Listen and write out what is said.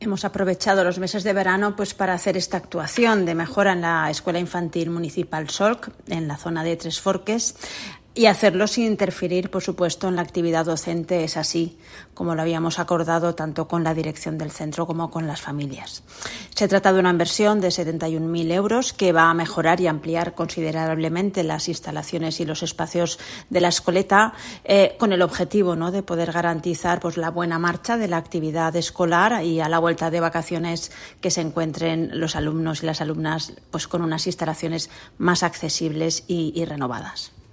Hemos aprovechado los meses de verano para hacer esta actuación de mejora en la Escuela Infantil Municipal Solc, en la zona de Tres Forques, y hacerlo sin interferir, por supuesto, en la actividad docente. Es así como lo habíamos acordado tanto con la dirección del centro como con las familias. Se trata de una inversión de 71.000 euros que va a mejorar y ampliar considerablemente las instalaciones y los espacios de la escoleta, con el objetivo, ¿no?, de poder garantizar la buena marcha de la actividad escolar y a la vuelta de vacaciones que se encuentren los alumnos y las alumnas con unas instalaciones más accesibles y renovadas.